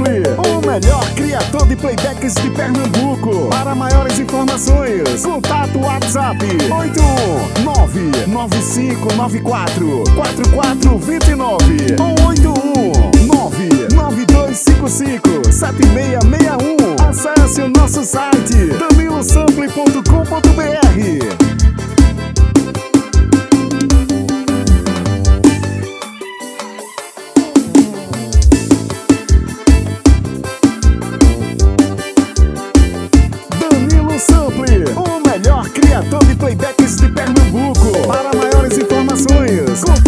Sample, o melhor criador de playbacks de Pernambuco. Para maiores informações, contato WhatsApp 81995944429 ou 81992557661. Acesse o nosso site danilosample.com.br. Sample, o melhor criador de playbacks de Pernambuco. Para maiores informações,